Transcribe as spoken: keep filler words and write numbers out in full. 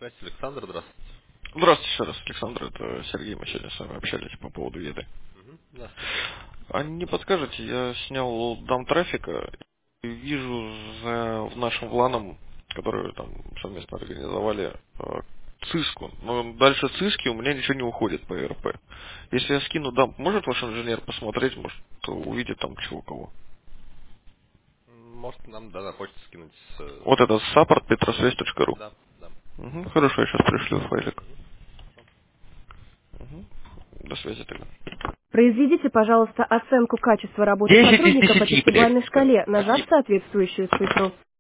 Связь, Александр, здравствуйте. Здравствуйте еще раз, Александр. Это Сергей. Мы сегодня с вами общались по поводу еды. Мгм. Здравствуйте. А не подскажете, я снял дам трафика и вижу за в нашим вланом, который там совместно организовали, э, циску. Но дальше циски у меня ничего не уходит по РП. Если я скину дамп, может ваш инженер посмотреть, может увидит там чего у кого? М, Может, нам, да, на почту скинуть с... э, Вот это support petrosвязь точка ру. Да, да. Угу, хорошо, я сейчас пришлю файлик. Мгм. Хорошо. Угу. До связи тогда. Произведите, пожалуйста, оценку качества работы десять из сотрудника по десяти, блядь. десятибалльной шкале, нажав Спасибо. соответствующую цифру.